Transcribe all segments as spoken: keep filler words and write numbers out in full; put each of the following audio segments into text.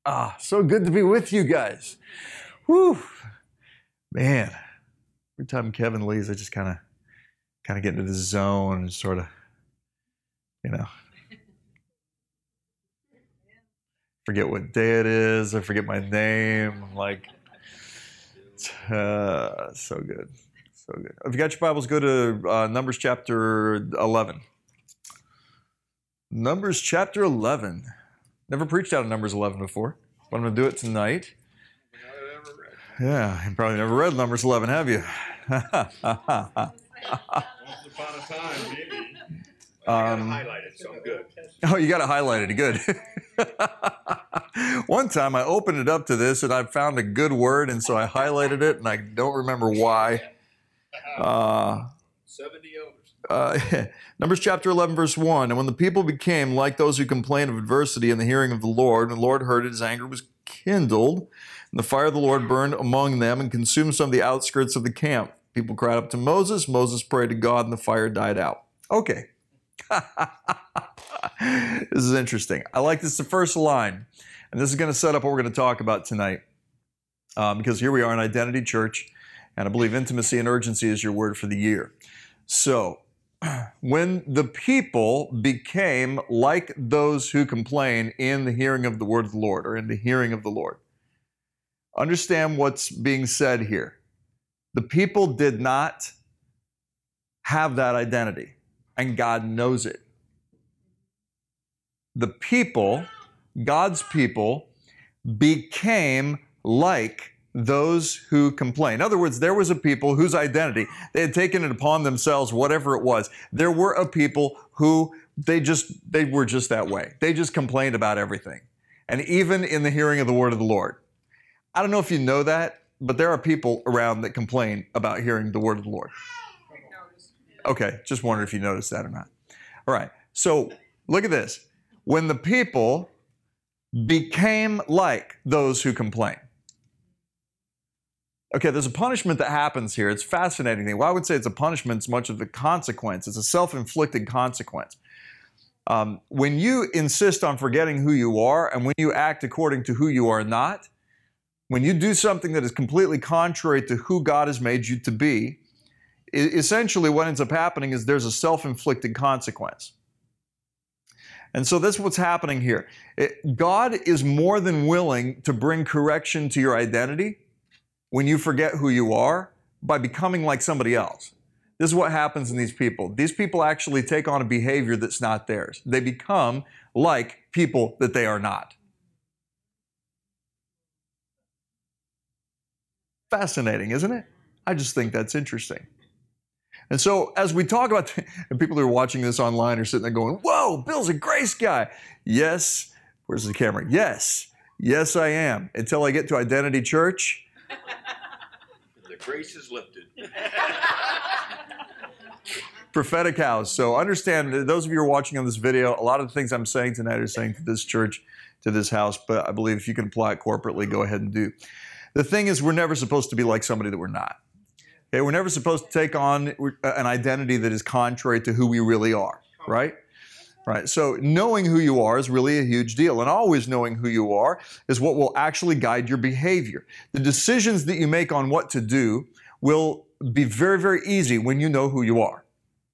Ah, so good to be with you guys. Whew. Man, every time Kevin leaves, I just kind of kind of get into the zone and sort of, you know, forget what day it is. I forget my name. I'm like, uh, so good. So good. If you got your Bibles, go to uh, Numbers chapter eleven. Numbers chapter eleven. Never preached out of Numbers eleven before, but I'm going to do it tonight. Yeah, you probably never read Numbers eleven, have you? Once upon a time, maybe. I got Um, to highlight it, so I'm good. Oh, you got to highlight it. Good. One time I opened it up to this and I found a good word, and so I highlighted it, and I don't remember why. Uh, seventy others. Uh, Numbers chapter eleven, verse one. And when the people became like those who complained of adversity in the hearing of the Lord, and the Lord heard it, his anger was kindled, and the fire of the Lord burned among them and consumed some of the outskirts of the camp. People cried up to Moses. Moses prayed to God, and the fire died out. Okay. This is interesting. I like this, the first line. And this is going to set up what we're going to talk about tonight. Um, because here we are in Identity Church, and I believe intimacy and urgency is your word for the year. So, when the people became like those who complain in the hearing of the word of the Lord, or in the hearing of the Lord, understand what's being said here. The people did not have that identity, and God knows it. The people, God's people, became like those who complain. In other words, there was a people whose identity, they had taken it upon themselves, whatever it was. There were a people who they just, they were just that way. They just complained about everything. And even in the hearing of the word of the Lord. I don't know if you know that, but there are people around that complain about hearing the word of the Lord. Okay, just wondered if you noticed that or not. All right, so look at this. When the people became like those who complain. Okay, there's a punishment that happens here. It's a fascinating thing. Well, I would say it's a punishment as much as a consequence. It's a self-inflicted consequence. Um, when you insist on forgetting who you are, and when you act according to who you are not, when you do something that is completely contrary to who God has made you to be, essentially what ends up happening is there's a self-inflicted consequence. And so that's what's happening here. It, God is more than willing to bring correction to your identity when you forget who you are by becoming like somebody else. This is what happens in these people. These people actually take on a behavior that's not theirs. They become like people that they are not. Fascinating, isn't it? I just think that's interesting. And so as we talk about, and people who are watching this online are sitting there going, whoa, Bill's a grace guy. Yes. Where's the camera? Yes. Yes, I am. Until I get to Identity Church. The grace is lifted. Prophetic house. So understand, those of you who are watching on this video, a lot of the things I'm saying tonight are saying to this church, to this house, but I believe if you can apply it corporately, go ahead and do. The thing is, we're never supposed to be like somebody that we're not. Okay, we're never supposed to take on an identity that is contrary to who we really are, right? Right. So knowing who you are is really a huge deal. And always knowing who you are is what will actually guide your behavior. The decisions that you make on what to do will be very, very easy when you know who you are.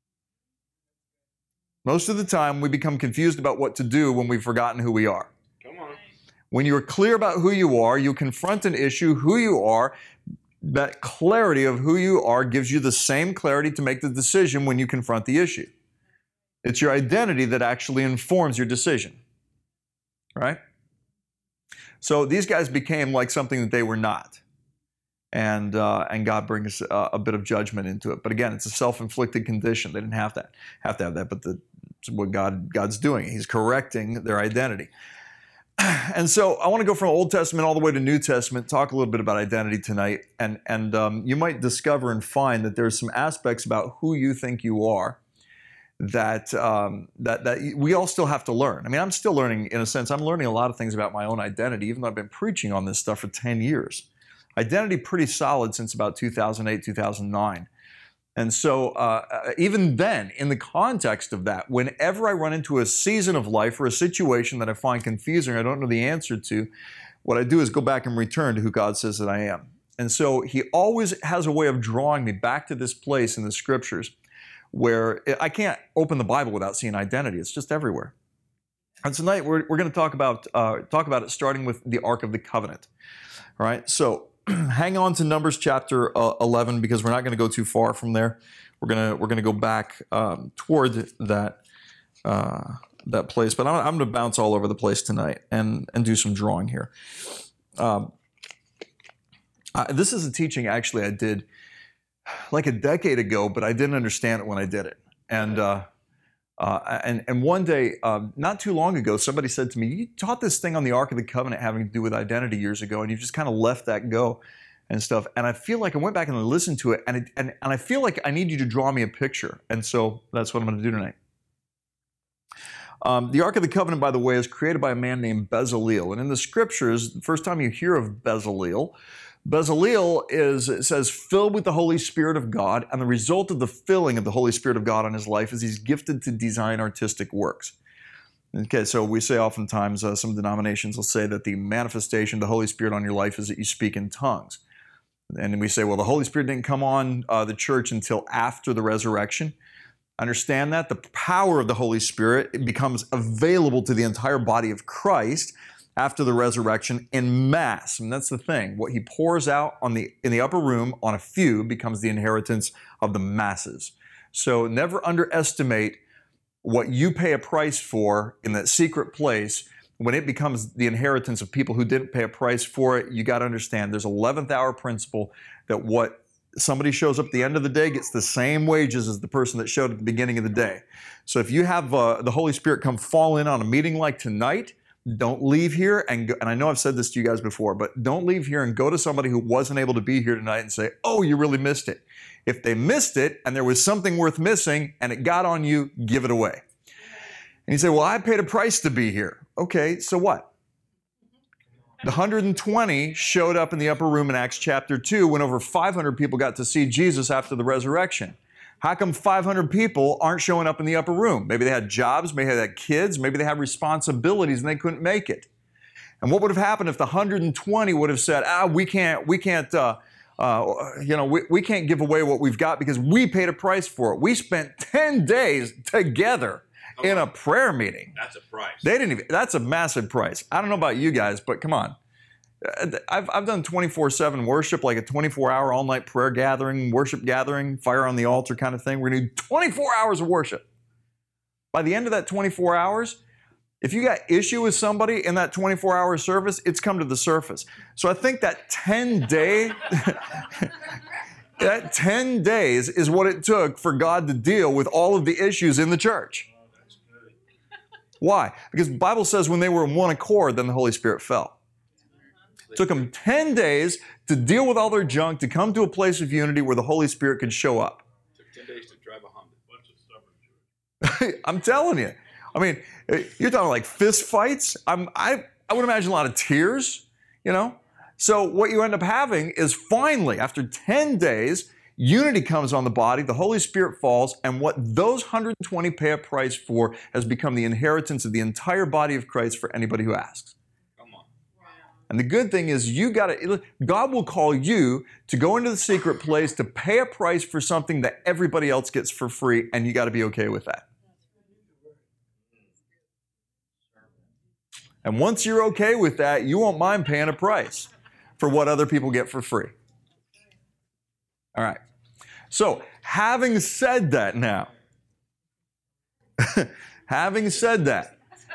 Most of the time, we become confused about what to do when we've forgotten who we are. Come on. When you're clear about who you are, you confront an issue, who you are. That clarity of who you are gives you the same clarity to make the decision when you confront the issue. It's your identity that actually informs your decision, right? So these guys became like something that they were not, and uh, and God brings a, a bit of judgment into it. But again, it's a self-inflicted condition. They didn't have that, have to have that, but the, it's what God God's doing. He's correcting their identity. And so I want to go from Old Testament all the way to New Testament, talk a little bit about identity tonight, and and um, you might discover and find that there's some aspects about who you think you are that um, that that we all still have to learn. I mean, I'm still learning, in a sense. I'm learning a lot of things about my own identity, even though I've been preaching on this stuff for ten years. Identity pretty solid since about two thousand eight, two thousand nine. And so uh, even then, in the context of that, whenever I run into a season of life or a situation that I find confusing, I don't know the answer to, what I do is go back and return to who God says that I am. And so he always has a way of drawing me back to this place in the scriptures where I can't open the Bible without seeing identity. It's just everywhere. And tonight we're, we're going to talk about, uh, talk about it starting with the Ark of the Covenant. All right, so hang on to Numbers chapter uh, eleven because we're not going to go too far from there. We're gonna we're gonna go back um, toward that uh, that place, but I'm, I'm going to bounce all over the place tonight and and do some drawing here. Um, I, this is a teaching actually I did like a decade ago, but I didn't understand it when I did it. And uh, uh, and and one day, uh, not too long ago, somebody said to me, "You taught this thing on the Ark of the Covenant having to do with identity years ago, and you've just kind of left that go and stuff." And I feel like I went back and I listened to it, and it, and and I feel like I need you to draw me a picture. And so that's what I'm going to do tonight. Um, the Ark of the Covenant, by the way, is created by a man named Bezaleel, and in the Scriptures, the first time you hear of Bezaleel, Bezaleel is, it says, filled with the Holy Spirit of God, and the result of the filling of the Holy Spirit of God on his life is he's gifted to design artistic works. Okay, so we say oftentimes, uh, some denominations will say that the manifestation of the Holy Spirit on your life is that you speak in tongues. And we say, well, the Holy Spirit didn't come on uh, the church until after the resurrection. Understand that? The power of the Holy Spirit it becomes available to the entire body of Christ after the resurrection in mass. And that's the thing. What he pours out on the in the upper room on a few becomes the inheritance of the masses. So never underestimate what you pay a price for in that secret place. When it becomes the inheritance of people who didn't pay a price for it, you got to understand there's eleventh hour principle that what somebody shows up at the end of the day gets the same wages as the person that showed at the beginning of the day. So if you have uh, the Holy Spirit come fall in on a meeting like tonight, don't leave here and go, and I know I've said this to you guys before, but don't leave here and go to somebody who wasn't able to be here tonight and say, oh, you really missed it. If they missed it and there was something worth missing and it got on you, give it away. And you say, well, I paid a price to be here. Okay, so what? The one hundred twenty showed up in the upper room in Acts chapter two when over five hundred people got to see Jesus after the resurrection. How come five hundred people aren't showing up in the upper room? Maybe they had jobs, maybe they had kids, maybe they had responsibilities and they couldn't make it. And what would have happened if the one hundred twenty would have said, ah, we can't, we can't, uh, uh, you know, we, we can't give away what we've got because we paid a price for it. We spent ten days together in a prayer meeting. That's a price. They didn't even, that's a massive price. I don't know about you guys, but come on. I've, I've done twenty-four seven worship, like a twenty-four hour all-night prayer gathering, worship gathering, fire on the altar kind of thing. We're going to do twenty-four hours of worship. By the end of that twenty-four hours, if you got issue with somebody in that twenty-four hour service, it's come to the surface. So I think that ten day, that ten days is what it took for God to deal with all of the issues in the church. Why? Because the Bible says when they were in one accord, then the Holy Spirit fell. It took them ten days to deal with all their junk, to come to a place of unity where the Holy Spirit could show up. It took ten days to drive a Honda. Bunch of stubborn Jews. I'm telling you. I mean, you're talking like fist fights. I'm, I, I would imagine a lot of tears, you know? So what you end up having is finally, after ten days, unity comes on the body, the Holy Spirit falls, and what those one hundred twenty pay a price for has become the inheritance of the entire body of Christ for anybody who asks. And the good thing is you got to, God will call you to go into the secret place to pay a price for something that everybody else gets for free, and you got to be okay with that. And once you're okay with that, you won't mind paying a price for what other people get for free. All right. So, having said that now, having said that,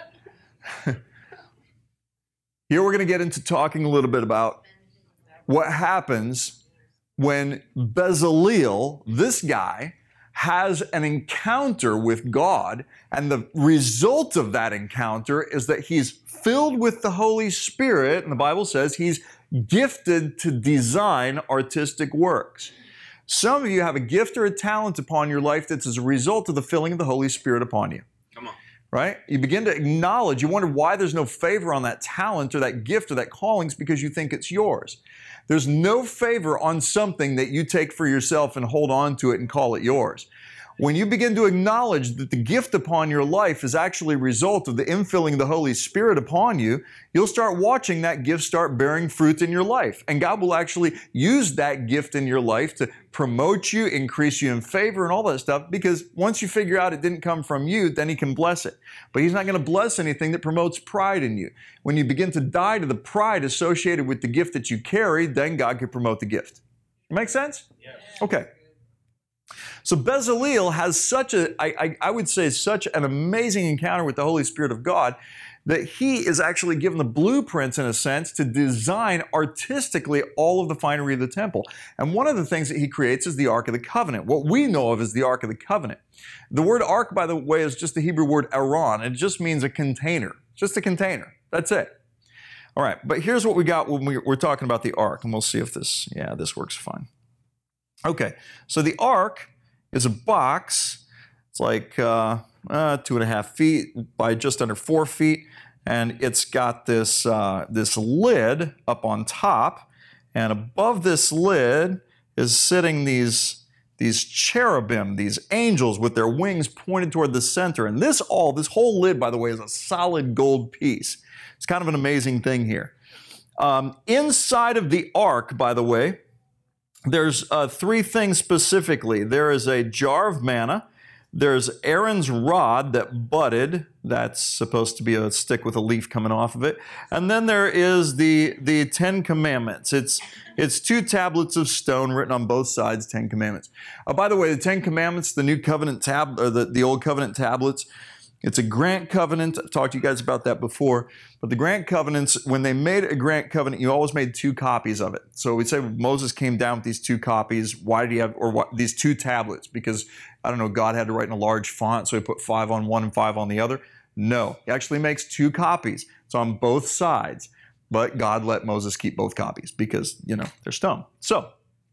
here we're going to get into talking a little bit about what happens when Bezaleel, this guy, has an encounter with God, and the result of that encounter is that he's filled with the Holy Spirit, and the Bible says he's gifted to design artistic works. Some of you have a gift or a talent upon your life that's as a result of the filling of the Holy Spirit upon you. Come on. right? You begin to acknowledge, you wonder why there's no favor on that talent or that gift or that calling. It's because you think it's yours. There's no favor on something that you take for yourself and hold on to it and call it yours. When you begin to acknowledge that the gift upon your life is actually a result of the infilling of the Holy Spirit upon you, you'll start watching that gift start bearing fruit in your life. And God will actually use that gift in your life to promote you, increase you in favor and all that stuff, because once you figure out it didn't come from you, then He can bless it. But He's not going to bless anything that promotes pride in you. When you begin to die to the pride associated with the gift that you carry, then God can promote the gift. Make sense? Yes. Okay. So Bezaleel has such a, I, I, I would say, such an amazing encounter with the Holy Spirit of God that he is actually given the blueprints, in a sense, to design artistically all of the finery of the temple. And one of the things that he creates is the Ark of the Covenant. What we know of as the Ark of the Covenant. The word ark, by the way, is just the Hebrew word aron. It just means a container. Just a container. That's it. All right, but here's what we got when we, we're talking about the Ark, and we'll see if this, yeah, this works fine. Okay, so the Ark is a box. It's like uh, uh, two and a half feet by just under four feet, and it's got this uh, this lid up on top, and above this lid is sitting these these cherubim, these angels with their wings pointed toward the center. And this all, this whole lid, by the way, is a solid gold piece. It's kind of an amazing thing here. Um, inside of the ark, by the way, there's uh, three things specifically. There is a jar of manna. There's Aaron's rod that budded. That's supposed to be a stick with a leaf coming off of it. And then there is the, the Ten Commandments. It's, it's two tablets of stone written on both sides, Ten Commandments. Uh, by the way, the Ten Commandments, the New Covenant tab, or the, the Old Covenant tablets, it's a grant covenant. I've talked to you guys about that before. But the grant covenants, when they made a grant covenant, you always made two copies of it. So we say Moses came down with these two copies. Why did he have, or what, these two tablets? Because, I don't know, God had to write in a large font, so he put five on one and five on the other. No, he actually makes two copies. It's on both sides. But God let Moses keep both copies because, you know, they're stone. So,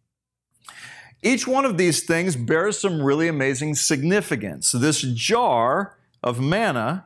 each one of these things bears some really amazing significance. This jar of manna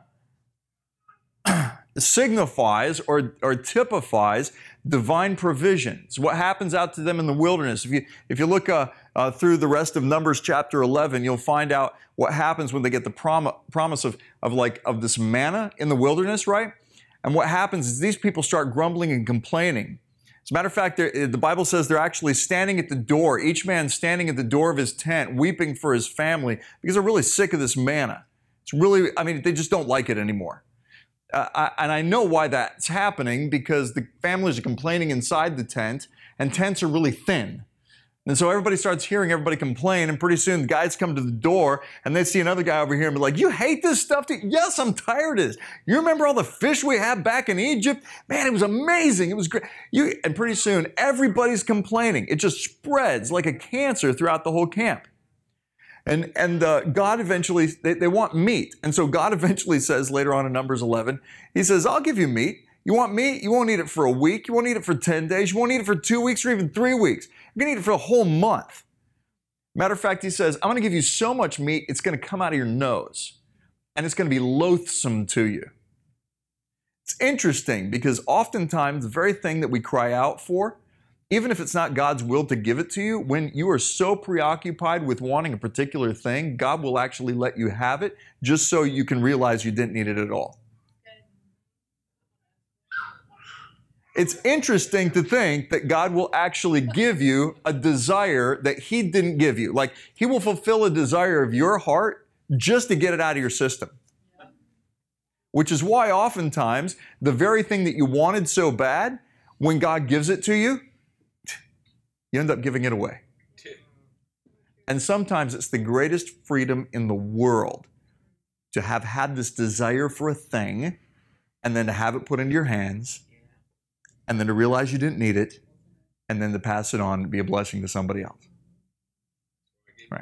signifies or, or typifies divine provisions. What happens out to them in the wilderness. If you, if you look uh, uh, through the rest of Numbers chapter eleven, you'll find out what happens when they get the prom- promise of, of, like, of this manna in the wilderness, right? And what happens is these people start grumbling and complaining. As a matter of fact, the Bible says they're actually standing at the door, each man standing at the door of his tent, weeping for his family because they're really sick of this manna. It's really, I mean, they just don't like it anymore. Uh, I, and I know why that's happening, because the families are complaining inside the tent, and tents are really thin. And so everybody starts hearing everybody complain, and pretty soon the guys come to the door, and they see another guy over here and be like, "You hate this stuff too?" "Yes, I'm tired of this. You remember all the fish we had back in Egypt? Man, it was amazing. It was great." You, and pretty soon everybody's complaining. It just spreads like a cancer throughout the whole camp. And, and uh, God eventually, they, they want meat. And so God eventually says later on in Numbers eleven, He says, "I'll give you meat. You want meat? You won't eat it for a week. You won't eat it for ten days. You won't eat it for two weeks or even three weeks. You're going to eat it for a whole month." Matter of fact, He says, "I'm going to give you so much meat, it's going to come out of your nose. And it's going to be loathsome to you." It's interesting because oftentimes the very thing that we cry out for, even if it's not God's will to give it to you, when you are so preoccupied with wanting a particular thing, God will actually let you have it just so you can realize you didn't need it at all. It's interesting to think that God will actually give you a desire that He didn't give you. Like, He will fulfill a desire of your heart just to get it out of your system. Which is why oftentimes the very thing that you wanted so bad, when God gives it to you, you end up giving it away. And sometimes it's the greatest freedom in the world to have had this desire for a thing and then to have it put into your hands and then to realize you didn't need it and then to pass it on and be a blessing to somebody else. Right.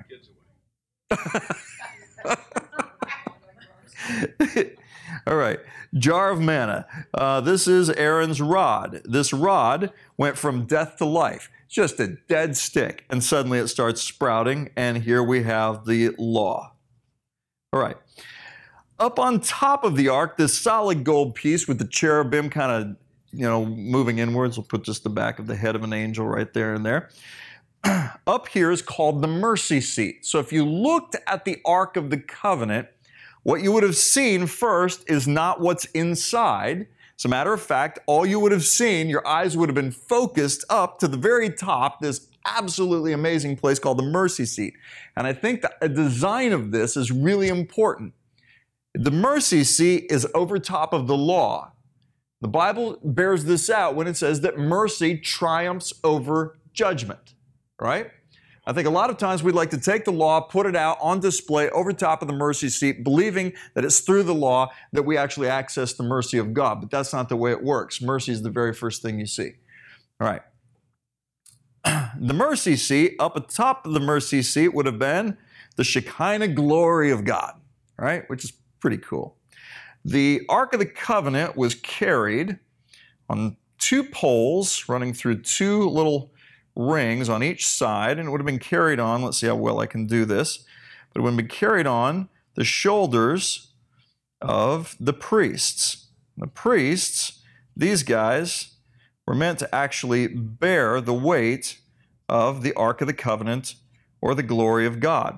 All right. Jar of manna. Uh, this is Aaron's rod. This rod went from death to life. Just a dead stick. And suddenly it starts sprouting. And here we have the law. All right. Up on top of the ark, this solid gold piece with the cherubim kind of, you know, moving inwards. We'll put just the back of the head of an angel right there and there. Up here is called the mercy seat. So if you looked at the Ark of the Covenant, what you would have seen first is not what's inside. As a matter of fact, all you would have seen, your eyes would have been focused up to the very top, this absolutely amazing place called the mercy seat. And I think that the design of this is really important. The mercy seat is over top of the law. The Bible bears this out when it says that mercy triumphs over judgment. Right? I think a lot of times we'd like to take the law, put it out on display over top of the mercy seat, believing that it's through the law that we actually access the mercy of God. But that's not the way it works. Mercy is the very first thing you see. All right. The mercy seat, up atop of the mercy seat would have been the Shekinah glory of God, right? Which is pretty cool. The Ark of the Covenant was carried on two poles running through two little rings on each side, and it would have been carried on, let's see how well I can do this, but it would have been carried on the shoulders of the priests. The priests, these guys, were meant to actually bear the weight of the Ark of the Covenant or the glory of God.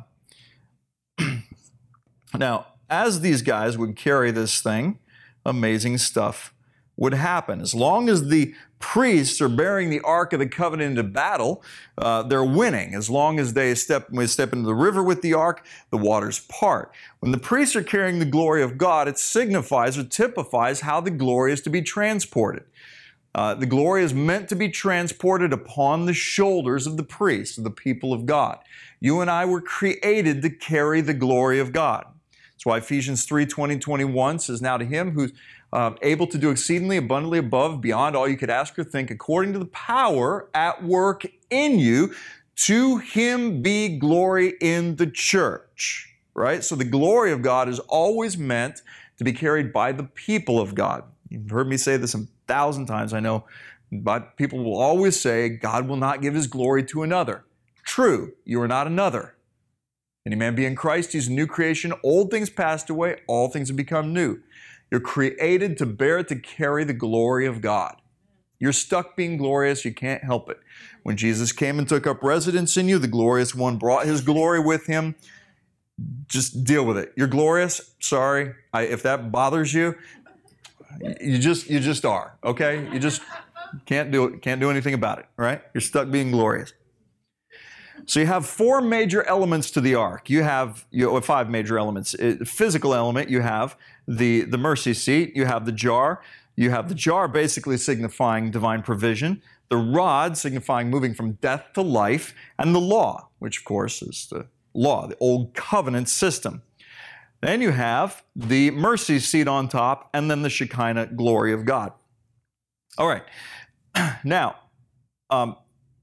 Now, as these guys would carry this thing, amazing stuff would happen. As long as the priests are bearing the Ark of the Covenant into battle, uh, they're winning. As long as they step, when they step into the river with the Ark, the waters part. When the priests are carrying the glory of God, it signifies or typifies how the glory is to be transported. Uh, the glory is meant to be transported upon the shoulders of the priests, of the people of God. You and I were created to carry the glory of God. That's why Ephesians three, twenty, twenty-one says, "Now to him who's uh, able to do exceedingly abundantly above, beyond all you could ask or think, according to the power at work in you, to him be glory in the church." Right? So the glory of God is always meant to be carried by the people of God. You've heard me say this a thousand times, I know, but people will always say, God will not give his glory to another. True, you are not another. Any man be in Christ, he's a new creation. Old things passed away, all things have become new. You're created to bear, to carry the glory of God. You're stuck being glorious, you can't help it. When Jesus came and took up residence in you, the glorious one brought his glory with him. Just deal with it. You're glorious, sorry. I, if that bothers you, you just you just are, okay? You just can't do it, can't do anything about it, right? You're stuck being glorious. So you have four major elements to the ark. You have you have five major elements. It, physical element, you have the, the mercy seat, you have the jar, you have the jar basically signifying divine provision, the rod signifying moving from death to life, and the law, which of course is the law, the old covenant system. Then you have the mercy seat on top, and then the Shekinah glory of God. All right. Now, um,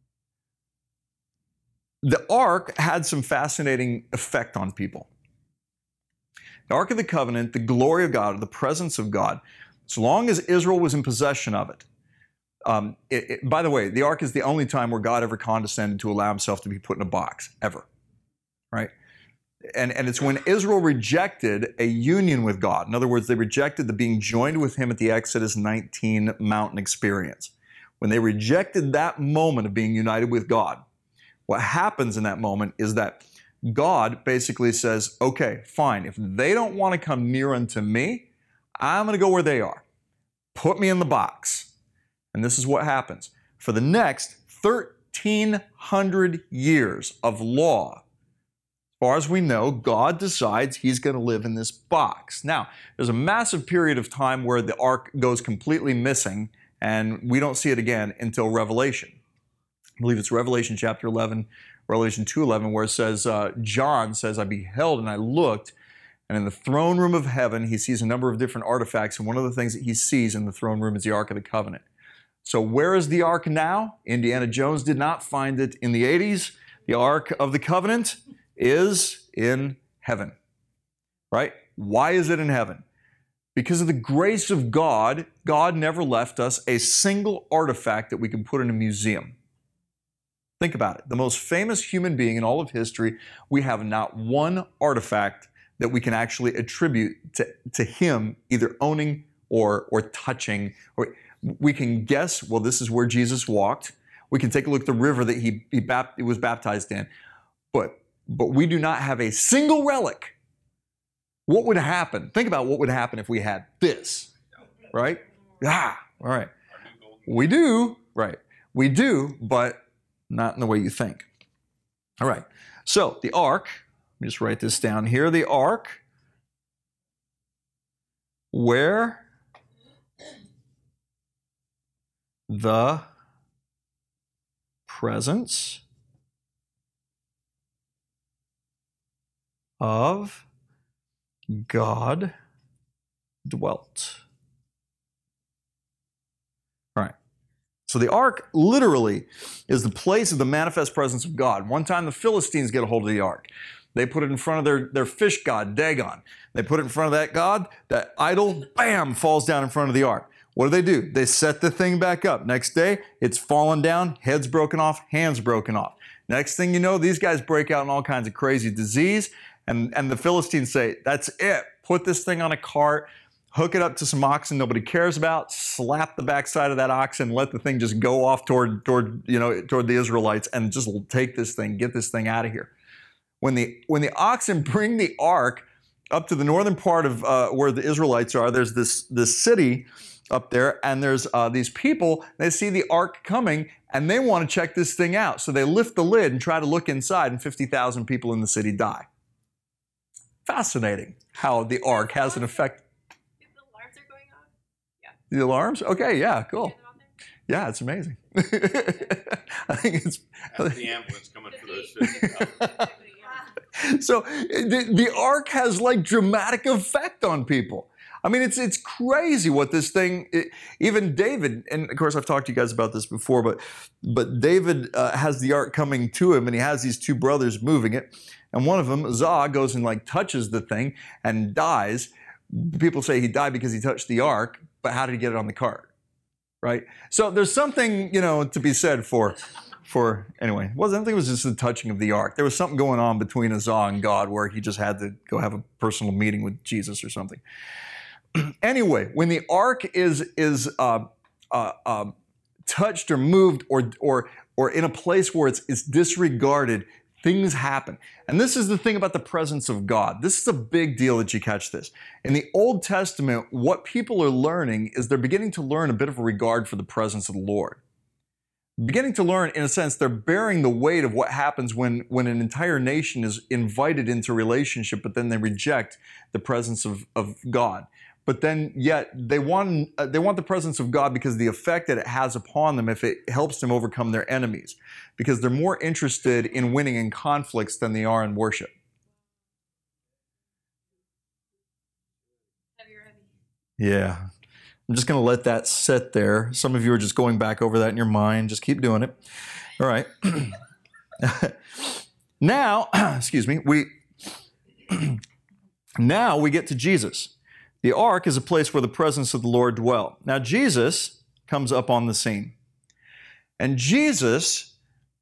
the ark had some fascinating effect on people. The Ark of the Covenant, the glory of God, the presence of God, as long as Israel was in possession of it. Um, it, it by the way, the ark is the only time where God ever condescended to allow himself to be put in a box, ever. Right? And, and it's when Israel rejected a union with God. In other words, they rejected the being joined with him at the Exodus nineteen mountain experience. When they rejected that moment of being united with God, what happens in that moment is that God basically says, okay, fine, if they don't want to come near unto me, I'm going to go where they are. Put me in the box. And this is what happens. For the next thirteen hundred years of law, as far as we know, God decides he's going to live in this box. Now, there's a massive period of time where the ark goes completely missing, and we don't see it again until Revelation. I believe it's Revelation chapter eleven, Revelation two eleven, where it says, uh, John says, I beheld and I looked, and in the throne room of heaven, he sees a number of different artifacts, and one of the things that he sees in the throne room is the Ark of the Covenant. So where is the Ark now? Indiana Jones did not find it in the eighties. The Ark of the Covenant is in heaven, right? Why is it in heaven? Because of the grace of God, God never left us a single artifact that we can put in a museum. Think about it. The most famous human being in all of history, we have not one artifact that we can actually attribute to, to him either owning or, or touching. Or we can guess, well, this is where Jesus walked. We can take a look at the river that he, he, bapt, he was baptized in. But, but we do not have a single relic. What would happen? Think about what would happen if we had this, right? Ah, all right. We do, right. We do, but not in the way you think. All right. So the ark, let me just write this down here. The ark, where the presence of God dwelt. All right. So the ark literally is the place of the manifest presence of God. One time the Philistines get a hold of the ark. They put it in front of their, their fish god, Dagon. They put it in front of that god. That idol, bam, falls down in front of the ark. What do they do? They set the thing back up. Next day, it's fallen down, head's broken off, hands broken off. Next thing you know, these guys break out in all kinds of crazy disease. And, and the Philistines say, that's it. Put this thing on a cart, hook it up to some oxen nobody cares about, slap the backside of that oxen, let the thing just go off toward, toward, you know, toward the Israelites and just take this thing, get this thing out of here. When the, when the oxen bring the ark up to the northern part of uh, where the Israelites are, there's this, this city up there, and there's uh, these people, they see the ark coming, and they want to check this thing out. So they lift the lid and try to look inside, and fifty thousand people in the city die. Fascinating how the ark has an effect. If the alarms are going off? Yeah. The alarms? Okay, yeah, cool. Hear them out there? Yeah, it's amazing. I think it's... That's the ambulance coming for those fifty. So the, the ark has like dramatic effect on people. I mean, it's it's crazy what this thing, it, even David, and of course I've talked to you guys about this before, but but David uh, has the ark coming to him, and he has these two brothers moving it, and one of them, Uzzah, goes and like touches the thing and dies. People say he died because he touched the ark, but how did he get it on the cart, right? So there's something, you know, to be said for, for anyway, it wasn't, I think it was just the touching of the ark. There was something going on between Uzzah and God where he just had to go have a personal meeting with Jesus or something. Anyway, when the ark is is uh, uh, uh, touched or moved or or or in a place where it's, it's disregarded, things happen. And this is the thing about the presence of God. This is a big deal that you catch this. In the Old Testament, what people are learning is they're beginning to learn a bit of a regard for the presence of the Lord. Beginning to learn, in a sense, they're bearing the weight of what happens when, when an entire nation is invited into relationship, but then they reject the presence of, of God. But then yet they want, uh, they want the presence of God because of the effect that it has upon them if it helps them overcome their enemies. Because they're more interested in winning in conflicts than they are in worship. Heavy, heavy. Yeah. I'm just going to let that sit there. Some of you are just going back over that in your mind. Just keep doing it. All right. Now, excuse me, we now we get to Jesus. The ark is a place where the presence of the Lord dwelt. Now, Jesus comes up on the scene. And Jesus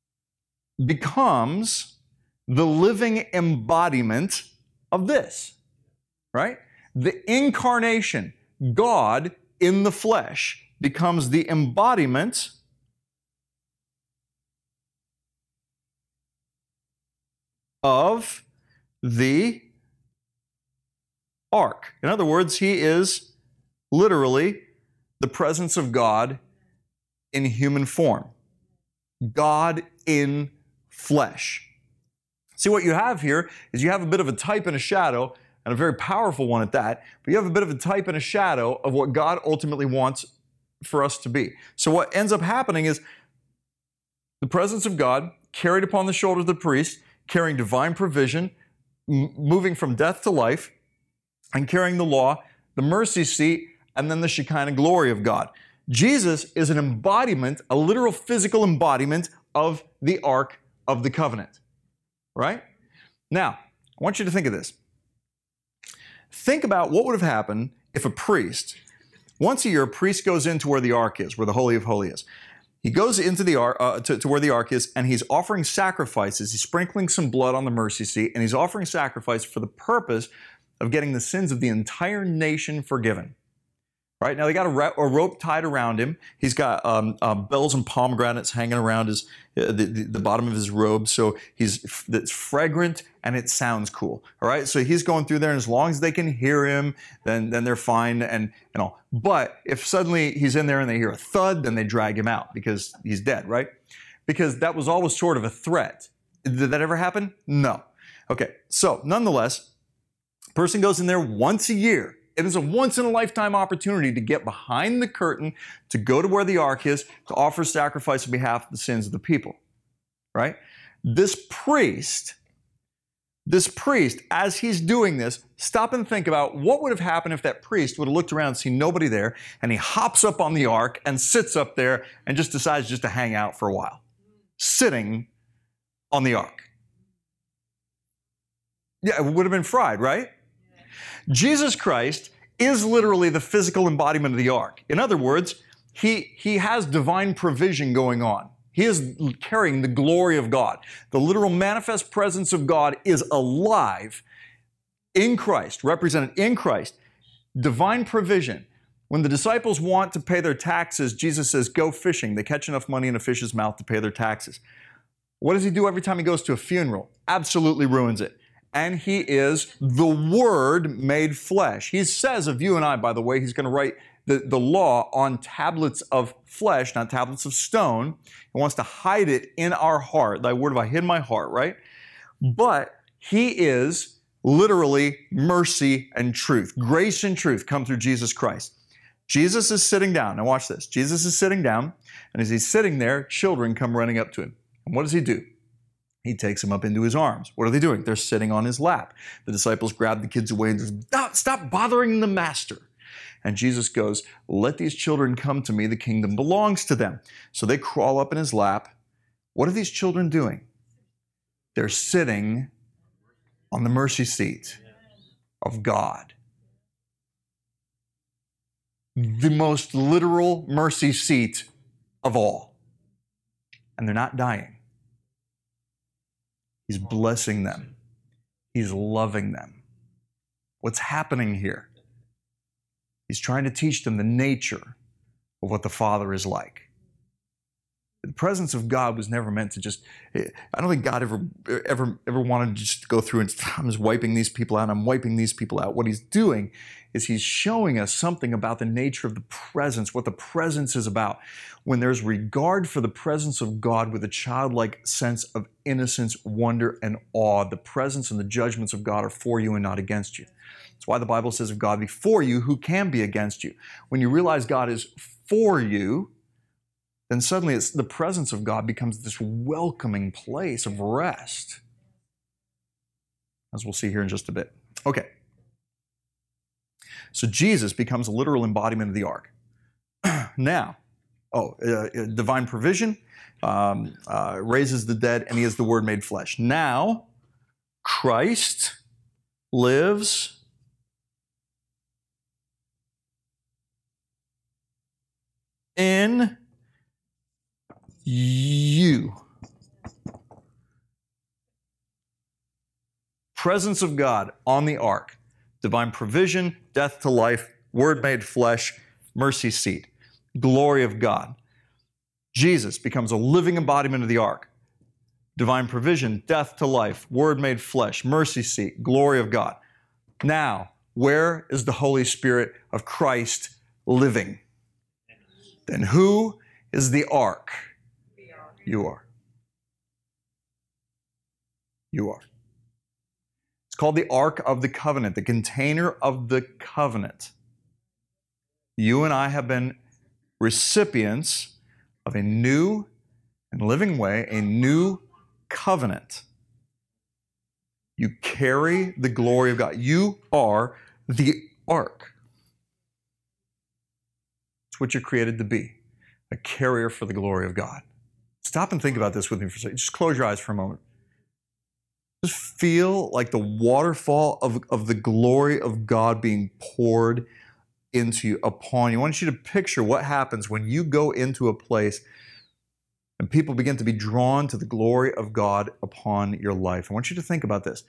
becomes the living embodiment of this, right? The incarnation, God in the flesh, becomes the embodiment of the ark. In other words, he is literally the presence of God in human form. God in flesh. See, what you have here is you have a bit of a type and a shadow, and a very powerful one at that, but you have a bit of a type and a shadow of what God ultimately wants for us to be. So what ends up happening is the presence of God carried upon the shoulders of the priest, carrying divine provision, m- moving from death to life, and carrying the law, the mercy seat, and then the Shekinah glory of God. Jesus is an embodiment, a literal physical embodiment of the Ark of the Covenant, right? Now, I want you to think of this. Think about what would have happened if a priest, once a year, a priest goes into where the Ark is, where the Holy of Holies is, He goes into the ark, uh, to, to where the ark is, and he's offering sacrifices. He's sprinkling some blood on the mercy seat, and he's offering sacrifice for the purpose of getting the sins of the entire nation forgiven. Right now, they got a, ra- a rope tied around him. He's got um, uh, bells and pomegranates hanging around his uh, the, the, the bottom of his robe, so he's it's fragrant and it sounds cool. All right, so he's going through there, and as long as they can hear him, then then they're fine and and all. But if suddenly he's in there and they hear a thud, then they drag him out because he's dead. Right? Because that was always sort of a threat. Did that ever happen? No. Okay, so nonetheless, a person goes in there once a year. It is a once-in-a-lifetime opportunity to get behind the curtain, to go to where the ark is, to offer sacrifice on behalf of the sins of the people, right? This priest, this priest, as he's doing this, stop and think about what would have happened if that priest would have looked around and seen nobody there, and he hops up on the ark and sits up there and just decides just to hang out for a while, sitting on the ark. Yeah, it would have been fried, right? Jesus Christ is literally the physical embodiment of the ark. In other words, he, he has divine provision going on. He is carrying the glory of God. The literal manifest presence of God is alive in Christ, represented in Christ. Divine provision. When the disciples want to pay their taxes, Jesus says, go fishing. They catch enough money in a fish's mouth to pay their taxes. What does he do every time he goes to a funeral? Absolutely ruins it. And he is the Word made flesh. He says of you and I, by the way, he's going to write the, the law on tablets of flesh, not tablets of stone. He wants to hide it in our heart. Thy word have I hid in my heart, right? But he is literally mercy and truth. Grace and truth come through Jesus Christ. Jesus is sitting down. Now watch this. Jesus is sitting down, and as he's sitting there, children come running up to him. And what does he do? He takes them up into his arms. What are they doing? They're sitting on his lap. The disciples grab the kids away and just, stop, stop bothering the master. And Jesus goes, let these children come to me. The kingdom belongs to them. So they crawl up in his lap. What are these children doing? They're sitting on the mercy seat of God. The most literal mercy seat of all. And they're not dying. He's blessing them. He's loving them. What's happening here? He's trying to teach them the nature of what the Father is like. The presence of God was never meant to just, I don't think God ever ever, ever wanted to just go through and I'm just wiping these people out, I'm wiping these people out. What he's doing is he's showing us something about the nature of the presence, what the presence is about. When there's regard for the presence of God with a childlike sense of innocence, wonder, and awe, the presence and the judgments of God are for you and not against you. That's why the Bible says, if God be for you, who can be against you? When you realize God is for you, then suddenly it's, the presence of God becomes this welcoming place of rest. As we'll see here in just a bit. Okay. So Jesus becomes a literal embodiment of the ark. Now, oh, uh, divine provision, um, uh, raises the dead, and he is the Word made flesh. Now, Christ lives in you. Presence of God on the ark. Divine provision, death to life, Word made flesh, mercy seat. Glory of God. Jesus becomes a living embodiment of the ark. Divine provision, death to life, Word made flesh, mercy seat, glory of God. Now, where is the Holy Spirit of Christ living? Then who is the ark? You are. You are. It's called the Ark of the Covenant, the container of the covenant. You and I have been recipients of a new and living way, a new covenant. You carry the glory of God. You are the ark. It's what you're created to be, a carrier for the glory of God. Stop and think about this with me for a second. Just close your eyes for a moment. Just feel like the waterfall of, of the glory of God being poured into you, upon you. I want you to picture what happens when you go into a place And people begin to be drawn to the glory of God upon your life. I want you to think about this.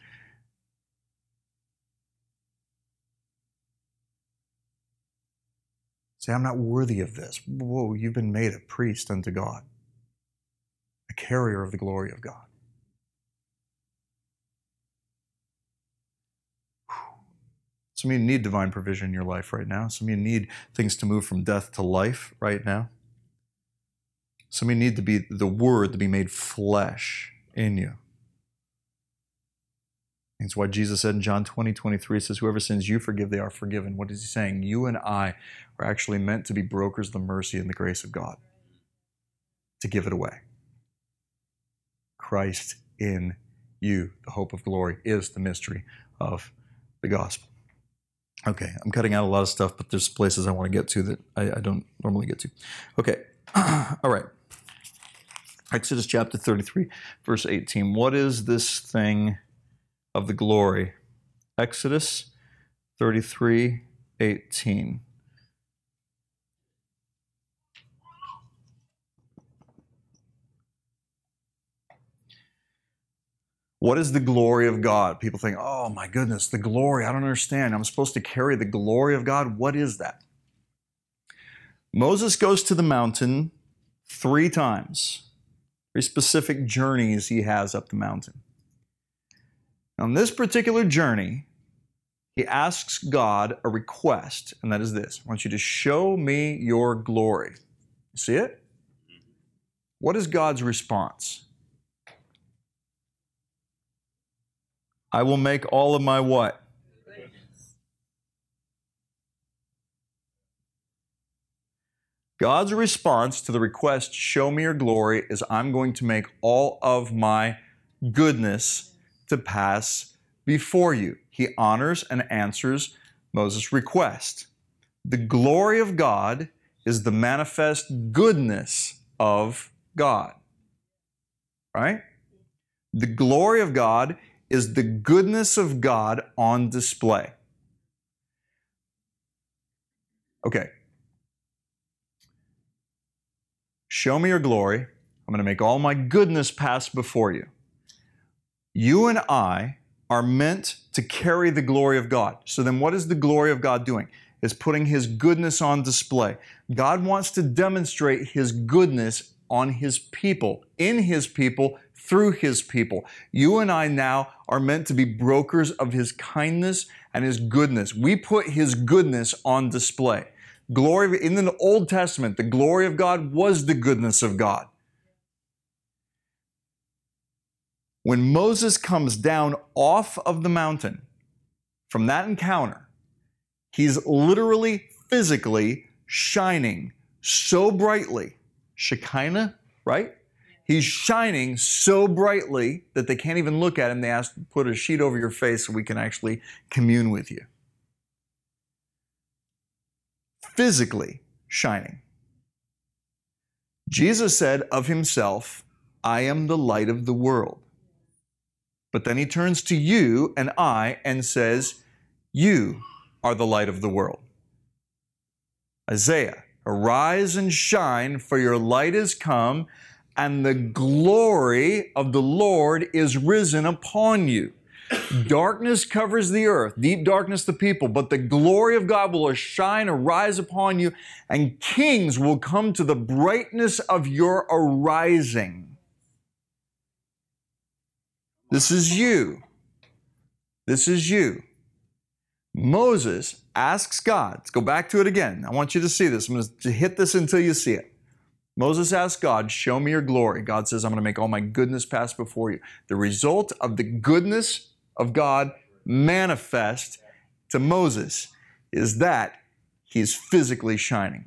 Say, I'm not worthy of this. Whoa, you've been made a priest unto God, a carrier of the glory of God. Some of you need divine provision in your life right now. Some of you need things to move from death to life right now. Some of you need to be the Word to be made flesh in you. That's why Jesus said in John twenty, twenty-three, it says, whoever sins you forgive, they are forgiven. What is he saying? You and I are actually meant to be brokers of the mercy and the grace of God, to give it away. Christ in you, the hope of glory, is the mystery of the gospel. Okay, I'm cutting out a lot of stuff, but there's places I want to get to that I, I don't normally get to. Okay, all right. Exodus chapter thirty-three, verse eighteen. What is this thing of the glory? Exodus thirty-three, eighteen. What is the glory of God? People think, oh my goodness, the glory, I don't understand. I'm supposed to carry the glory of God. What is that? Moses goes to the mountain three times. Very specific journeys he has up the mountain. On this particular journey, he asks God a request, and that is this. I want you to show me your glory. You see it? What is God's response? I will make all of my what? God's response to the request, show me your glory, is I'm going to make all of my goodness to pass before you. He honors and answers Moses' request. The glory of God is the manifest goodness of God. Right? The glory of God is the goodness of God on display. Okay. Show me your glory. I'm going to make all my goodness pass before you. You and I are meant to carry the glory of God. So then what is the glory of God doing? It's putting His goodness on display. God wants to demonstrate His goodness on His people, in His people, through His people. You and I now are meant to be brokers of His kindness and His goodness. We put His goodness on display. Glory in the Old Testament, the glory of God was the goodness of God. When Moses comes down off of the mountain from that encounter, he's literally, physically shining so brightly. Shekinah, right? He's shining so brightly that they can't even look at him. They ask, put a sheet over your face so we can actually commune with you. Physically shining. Jesus said of Himself, I am the light of the world. But then He turns to you and I and says, you are the light of the world. Isaiah, arise and shine, for your light is come, and the glory of the Lord is risen upon you. Darkness covers the earth, deep darkness the people, but the glory of God will shine, arise upon you, and kings will come to the brightness of your arising. This is you. This is you. Moses asks God, let's go back to it again. I want you to see this. I'm going to hit this until you see it. Moses asks God, show me your glory. God says, I'm going to make all my goodness pass before you. The result of the goodness of God manifest to Moses is that he's physically shining.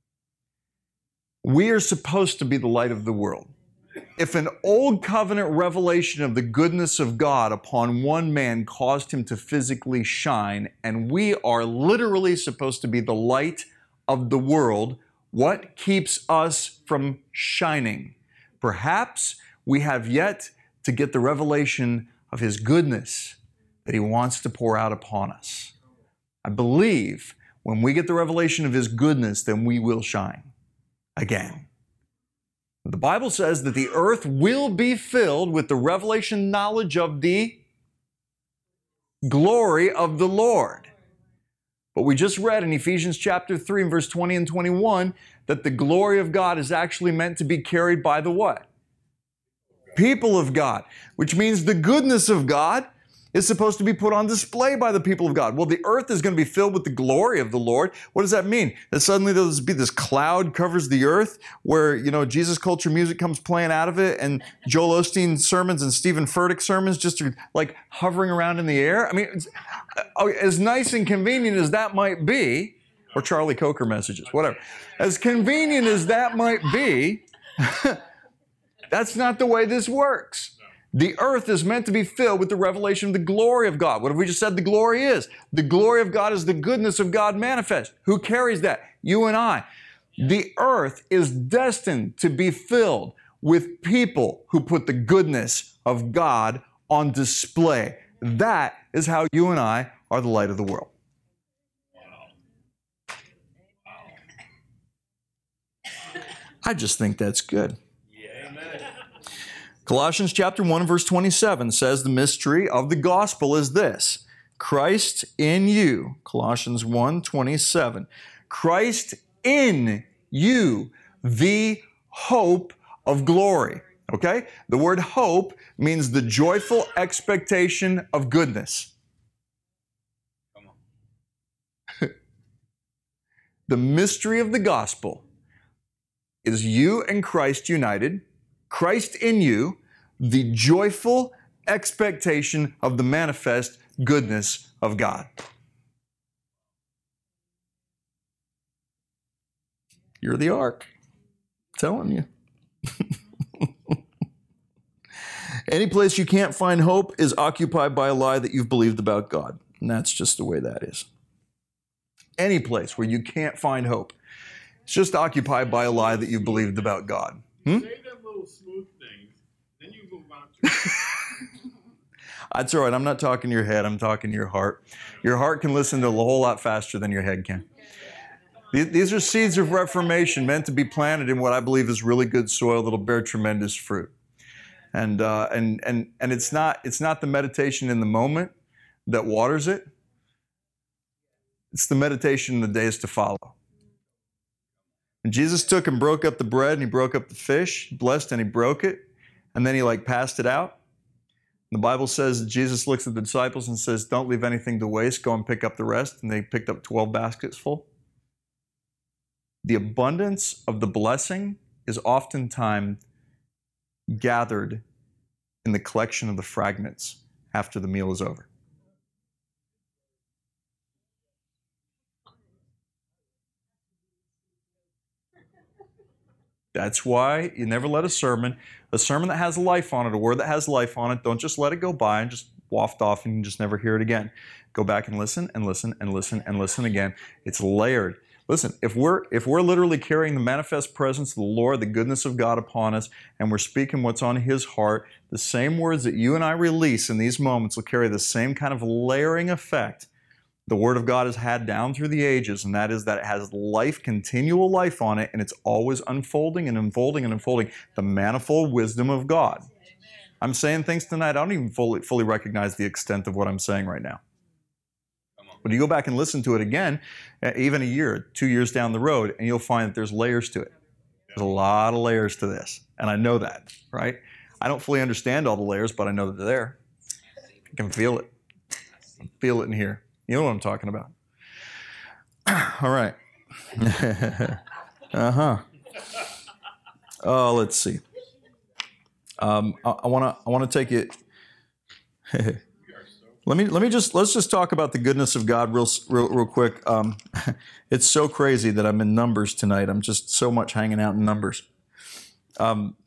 We are supposed to be the light of the world. If an old covenant revelation of the goodness of God upon one man caused him to physically shine, and we are literally supposed to be the light of the world, what keeps us from shining? Perhaps we have yet to get the revelation of His goodness that He wants to pour out upon us. I believe when we get the revelation of His goodness, then we will shine again. The Bible says that the earth will be filled with the revelation knowledge of the glory of the Lord. But we just read in Ephesians chapter three and verse twenty and twenty-one that the glory of God is actually meant to be carried by the what? People of God, which means the goodness of God is supposed to be put on display by the people of God. Well, the earth is going to be filled with the glory of the Lord. What does that mean? That suddenly there'll be this cloud covers the earth where, you know, Jesus culture music comes playing out of it and Joel Osteen sermons and Stephen Furtick sermons just are like hovering around in the air. I mean, it's, as nice and convenient as that might be, or Charlie Coker messages, whatever. As convenient as that might be, that's not the way this works. The earth is meant to be filled with the revelation of the glory of God. What have we just said the glory is? The glory of God is the goodness of God manifest. Who carries that? You and I. The earth is destined to be filled with people who put the goodness of God on display. That is how you and I are the light of the world. I just think that's good. Colossians chapter one verse twenty-seven says the mystery of the gospel is this: Christ in you. Colossians one twenty-seven. Christ in you, the hope of glory. Okay? The word hope means the joyful expectation of goodness. Come on. The mystery of the gospel is you and Christ united, Christ in you, the joyful expectation of the manifest goodness of God. You're the ark. I'm telling you. Any place you can't find hope is occupied by a lie that you've believed about God. And that's just the way that is. Any place where you can't find hope, it's just occupied by a lie that you've believed about God. Hmm? Say them little smooth things, then you move on to That's all right. I'm not talking to your head. I'm talking to your heart. Your heart can listen to a whole lot faster than your head can. These are seeds of reformation meant to be planted in what I believe is really good soil that'll bear tremendous fruit. And uh, and and and it's not it's not the meditation in the moment that waters it. It's the meditation in the days to follow. And Jesus took and broke up the bread and he broke up the fish, blessed and he broke it, and then he like passed it out. The Bible says that Jesus looks at the disciples and says, "Don't leave anything to waste. Go and pick up the rest." And they picked up twelve baskets full. The abundance of the blessing is oftentimes gathered in the collection of the fragments after the meal is over. That's why you never let a sermon, a sermon that has life on it, a word that has life on it, don't just let it go by and just waft off and you just never hear it again. Go back and listen and listen and listen and listen again. It's layered. Listen, if we're if we're literally carrying the manifest presence of the Lord, the goodness of God upon us, and we're speaking what's on His heart, the same words that you and I release in these moments will carry the same kind of layering effect the Word of God has had down through the ages, and that is that it has life, continual life on it, and it's always unfolding and unfolding and unfolding the manifold wisdom of God. I'm saying things tonight, I don't even fully, fully recognize the extent of what I'm saying right now. But you go back and listen to it again, even a year, two years down the road, and you'll find that there's layers to it. There's a lot of layers to this, and I know that, right? I don't fully understand all the layers, but I know that they're there. I can feel it. I can feel it in here. You know what I'm talking about. All right. uh-huh. Oh, let's see. Um, I, I want to I want to take it... Let me let me just let's just talk about the goodness of God real real, real quick. Um, it's so crazy that I'm in Numbers tonight. I'm just so much hanging out in Numbers. Um,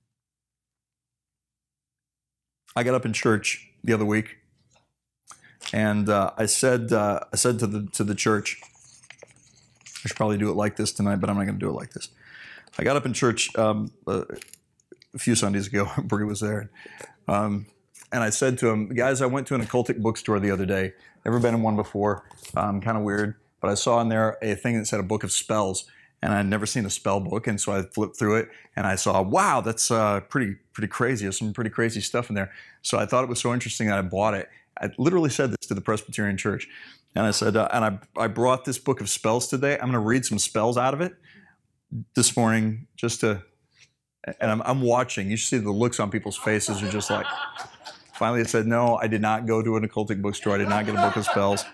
I got up in church the other week, and uh, I said uh, I said to the to the church, I should probably do it like this tonight, but I'm not going to do it like this. I got up in church um, a, a few Sundays ago. Brie was there. Um, And I said to him, guys, I went to an occultic bookstore the other day. Never been in one before. Um, kind of weird. But I saw in there a thing that said a book of spells. and I'd never seen a spell book, and so I flipped through it, and I saw, wow, that's uh, pretty pretty crazy. There's some pretty crazy stuff in there. So I thought it was so interesting that I bought it. I literally said this to the Presbyterian Church, and I said, uh, and I I brought this book of spells today. I'm going to read some spells out of it this morning, just to, and I'm, I'm watching. You should see the looks on people's faces are just like. Finally, I said, no, I did not go to an occultic bookstore. I did not get a book of spells.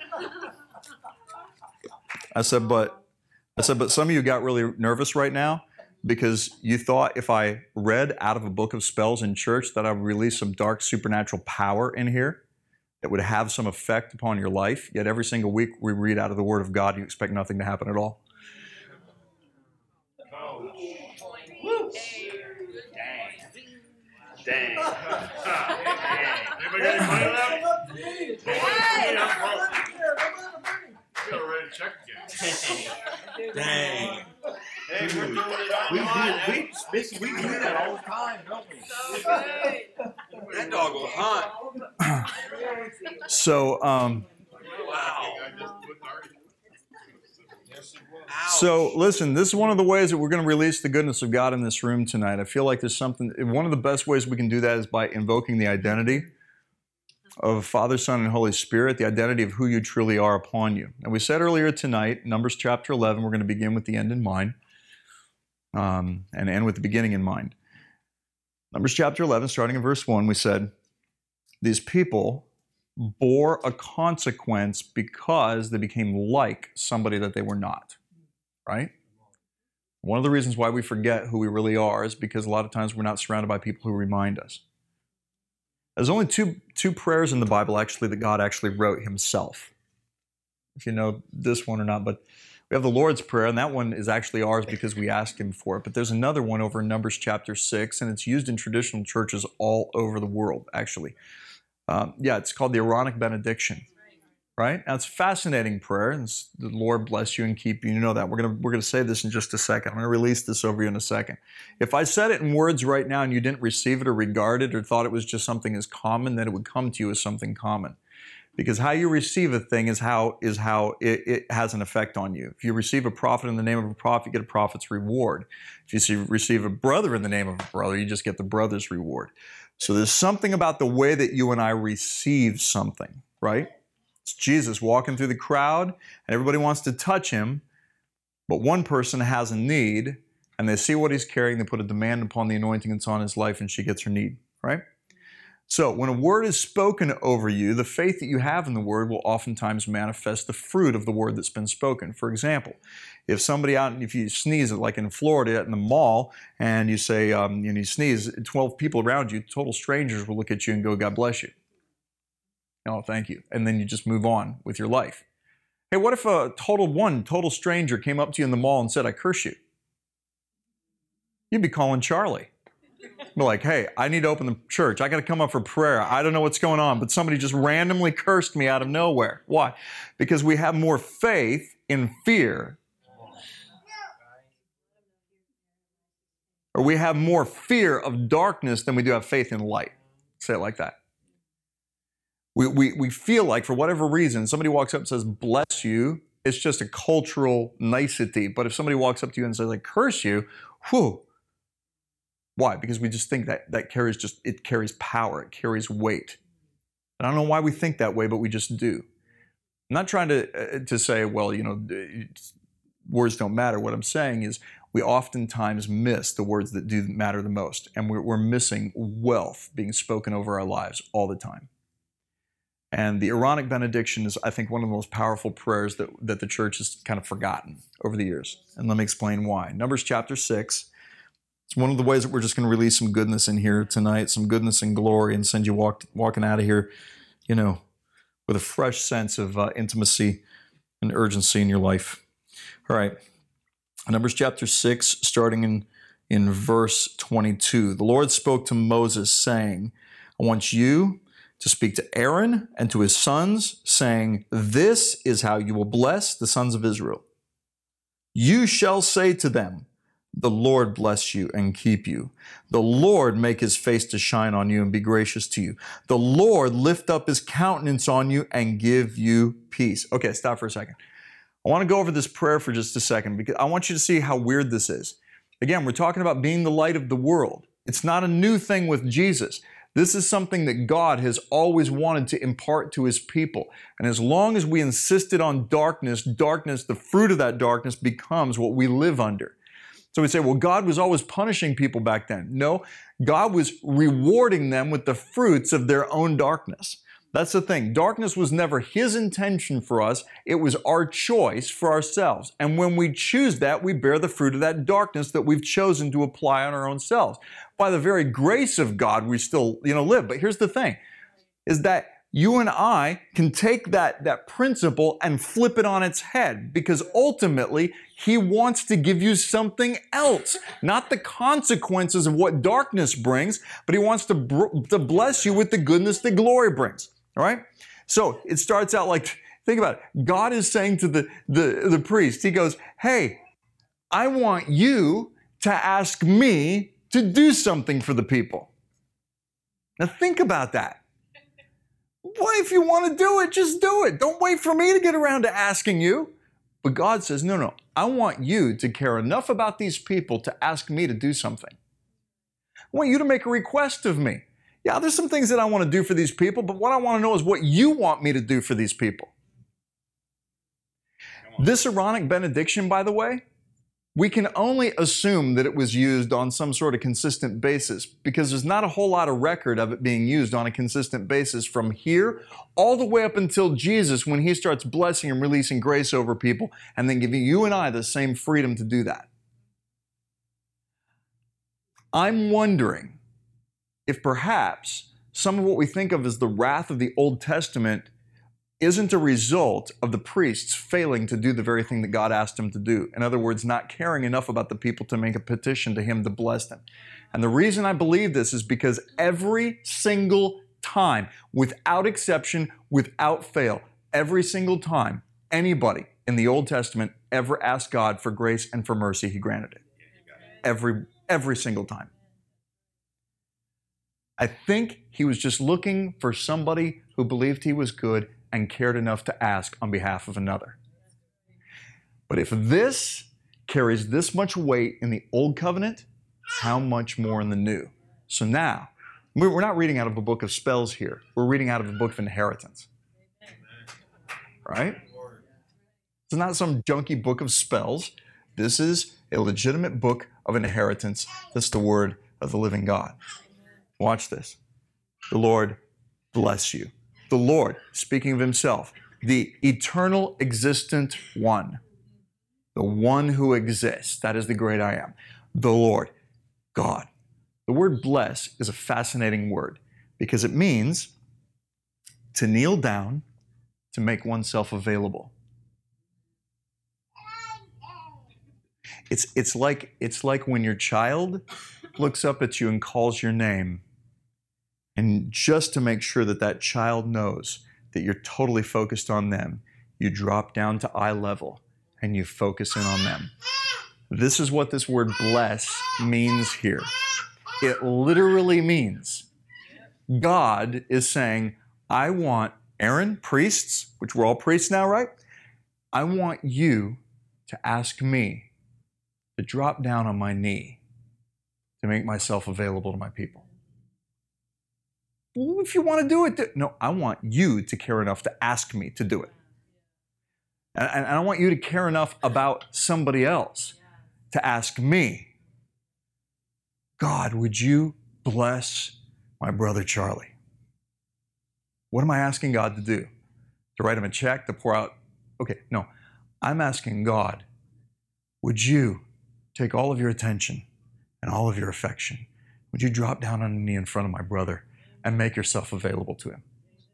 I said, but I said, but some of you got really nervous right now because you thought if I read out of a book of spells in church that I would release some dark supernatural power in here that would have some effect upon your life. Yet every single week we read out of the Word of God, you expect nothing to happen at all. Dang. Dang. Anybody got any money left? You gotta write a check again. Dang. Hey, we're doing it We, online. we, we, Mickey, we do that all the time, don't we? So good. That dog will hunt. So, um, Wow. I just put thirty. So listen, this is one of the ways that we're going to release the goodness of God in this room tonight. I feel like there's something, one of the best ways we can do that is by invoking the identity of Father, Son, and Holy Spirit, the identity of who you truly are upon you. And we said earlier tonight, Numbers chapter eleven, we're going to begin with the end in mind, um, and end with the beginning in mind. Numbers chapter eleven, starting in verse one, we said, these people bore a consequence because they became like somebody that they were not. Right? One of the reasons why we forget who we really are is because a lot of times we're not surrounded by people who remind us. There's only two, two prayers in the Bible actually that God actually wrote himself. If you know this one or not, but we have the Lord's Prayer, and that one is actually ours because we asked him for it. But there's another one over in Numbers chapter six, and it's used in traditional churches all over the world, actually. Um, yeah, it's called the Aaronic Benediction. Right? Now, it's a fascinating prayer. It's, the Lord bless you and keep you. You know that. We're going to we're going to say this in just a second. I'm going to release this over you in a second. If I said it in words right now and you didn't receive it or regard it or thought it was just something as common, then it would come to you as something common. Because how you receive a thing is how is how it, it has an effect on you. If you receive a prophet in the name of a prophet, you get a prophet's reward. If you see, receive a brother in the name of a brother, you just get the brother's reward. So there's something about the way that you and I receive something, right? It's Jesus walking through the crowd, and everybody wants to touch him, but one person has a need, and they see what he's carrying, they put a demand upon the anointing that's on his life, and she gets her need, right? So when a word is spoken over you, the faith that you have in the word will oftentimes manifest the fruit of the word that's been spoken. For example, if somebody out, if you sneeze, like in Florida in the mall, and you say, um, you know, you sneeze, twelve people around you, total strangers will look at you and go, God bless you. Oh, thank you. And then you just move on with your life. Hey, what if a total one, total stranger came up to you in the mall and said, I curse you? You'd be calling Charlie. Be like, hey, I need to open the church. I got to come up for prayer. I don't know what's going on, but somebody just randomly cursed me out of nowhere. Why? Because we have more faith in fear. Or we have more fear of darkness than we do have faith in light. Say it like that. We, we, we feel like, for whatever reason, somebody walks up and says, bless you, it's just a cultural nicety. But if somebody walks up to you and says, I curse you, whew. Why? Because we just think that that carries just, it carries power, it carries weight. And I don't know why we think that way, but we just do. I'm not trying to, uh, to say, well, you know, words don't matter. What I'm saying is we oftentimes miss the words that do matter the most. And we're, we're missing wealth being spoken over our lives all the time. And the Aaronic benediction is, I think, one of the most powerful prayers that, that the church has kind of forgotten over the years. And let me explain why. Numbers chapter six, it's one of the ways that we're just going to release some goodness in here tonight, some goodness and glory, and send you walk, walking out of here, you know, with a fresh sense of uh, intimacy and urgency in your life. All right. Numbers chapter six, starting in, in verse twenty-two. The Lord spoke to Moses, saying, I want you to speak to Aaron and to his sons, saying, this is how you will bless the sons of Israel. You shall say to them, the Lord bless you and keep you. The Lord make his face to shine on you and be gracious to you. The Lord lift up his countenance on you and give you peace. Okay, stop for a second. I I want to go over this prayer for just a second because I want you to see how weird this is. Again, we're talking about being the light of the world. It's not a new thing with Jesus. This is something that God has always wanted to impart to His people. And as long as we insisted on darkness, darkness, the fruit of that darkness becomes what we live under. So we say, well, God was always punishing people back then. No, God was rewarding them with the fruits of their own darkness. That's the thing. Darkness was never His intention for us. It was our choice for ourselves. And when we choose that, we bear the fruit of that darkness that we've chosen to apply on our own selves. By the very grace of God, we still, you know, live. But here's the thing, is that you and I can take that, that principle and flip it on its head, because ultimately He wants to give you something else. Not the consequences of what darkness brings, but He wants to, br- to bless you with the goodness that glory brings. All right? So it starts out like, think about it. God is saying to the, the, the priest, He goes, hey, I want you to ask me to do something for the people. Now think about that. Well, if you want to do it, just do it. Don't wait for me to get around to asking you. But God says, no, no, I want you to care enough about these people to ask me to do something. I want you to make a request of me. Yeah, there's some things that I want to do for these people, but what I want to know is what you want me to do for these people. This Aaronic benediction, by the way, we can only assume that it was used on some sort of consistent basis because there's not a whole lot of record of it being used on a consistent basis from here all the way up until Jesus, when He starts blessing and releasing grace over people and then giving you and I the same freedom to do that. I'm wondering if perhaps some of what we think of as the wrath of the Old Testament isn't a result of the priests failing to do the very thing that God asked them to do. In other words, not caring enough about the people to make a petition to Him to bless them. And the reason I believe this is because every single time, without exception, without fail, every single time anybody in the Old Testament ever asked God for grace and for mercy, He granted it. Every, every single time. I think He was just looking for somebody who believed He was good and cared enough to ask on behalf of another. But if this carries this much weight in the Old Covenant, how much more in the New? So now, we're not reading out of a book of spells here. We're reading out of a book of inheritance. Right? It's not some junky book of spells. This is a legitimate book of inheritance. That's the word of the living God. Watch this. The Lord bless you. The Lord, speaking of Himself, the eternal existent one, the one who exists, that is the great I am, the Lord, God. The word bless is a fascinating word because it means to kneel down, to make oneself available. It's, it's, like, it's like when your child looks up at you and calls your name. And just to make sure that that child knows that you're totally focused on them, you drop down to eye level and you focus in on them. This is what this word bless means here. It literally means God is saying, I want Aaron, priests, which we're all priests now, right? I want you to ask me to drop down on my knee to make myself available to my people. Well, if you want to do it, do- no, I want you to care enough to ask me to do it. And, and I want you to care enough about somebody else to ask me, God, would you bless my brother Charlie? What am I asking God to do? To write him a check, to pour out? Okay, no. I'm asking God, would you take all of your attention and all of your affection? Would you drop down on a knee in front of my brother and make yourself available to him?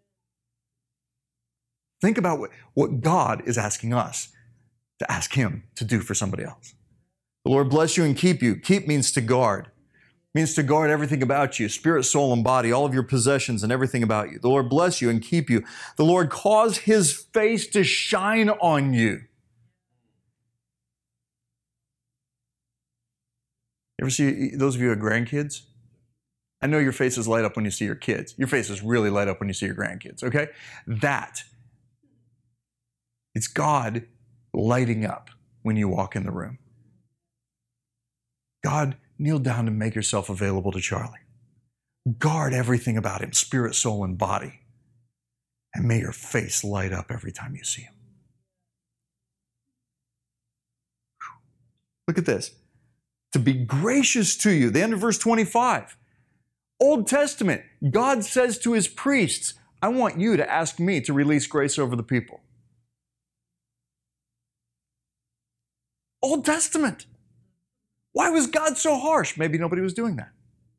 Think about what, what God is asking us to ask Him to do for somebody else. The Lord bless you and keep you. Keep means to guard. It means to guard everything about you, spirit, soul, and body, all of your possessions and everything about you. The Lord bless you and keep you. The Lord cause His face to shine on you. You ever see, those of you who have grandkids? I know your faces light up when you see your kids. Your faces really light up when you see your grandkids, okay? That. It's God lighting up when you walk in the room. God, kneel down and make yourself available to Charlie. Guard everything about him, spirit, soul, and body. And may your face light up every time you see him. Look at this. To be gracious to you. The end of verse twenty-five. Old Testament, God says to his priests, I want you to ask me to release grace over the people. Old Testament. Why was God so harsh? Maybe nobody was doing that.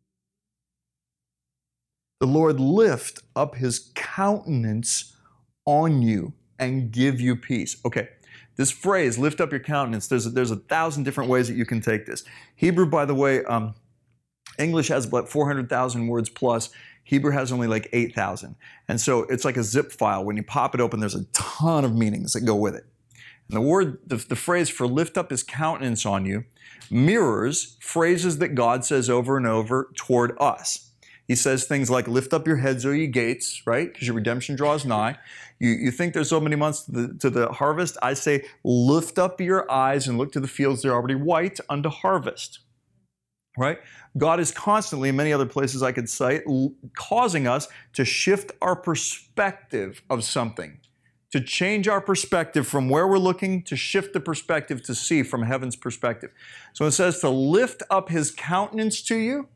The Lord lift up his countenance on you and give you peace. Okay, this phrase, lift up your countenance, there's a, there's a thousand different ways that you can take this. Hebrew, by the way, um, English has about four hundred thousand words plus. Hebrew has only like eight thousand. And so it's like a zip file. When you pop it open, there's a ton of meanings that go with it. And the word, the, the phrase for lift up his countenance on you mirrors phrases that God says over and over toward us. He says things like, lift up your heads, O ye gates, right? Because your redemption draws nigh. You, you think there's so many months to the, to the harvest? I say, lift up your eyes and look to the fields. They're already white unto harvest, right? God is constantly, in many other places I could cite, l- causing us to shift our perspective of something, to change our perspective from where we're looking, to shift the perspective to see from heaven's perspective. So it says to lift up his countenance to you.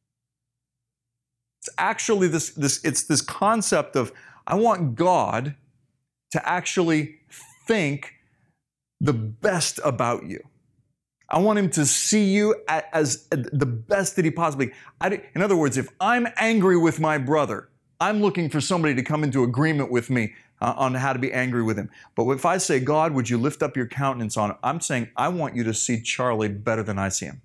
It's actually this, this, it's this concept of, I want God to actually think the best about you. I want him to see you as the best that he possibly, I, in other words, if I'm angry with my brother, I'm looking for somebody to come into agreement with me uh, on how to be angry with him. But if I say, God, would you lift up your countenance on him? I'm saying, I want you to see Charlie better than I see him.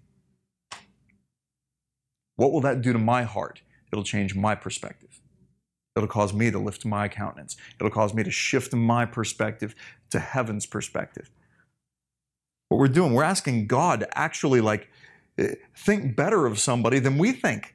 What will that do to my heart? It'll change my perspective. It'll cause me to lift my countenance. It'll cause me to shift my perspective to heaven's perspective. What we're doing, we're asking God to actually like think better of somebody than we think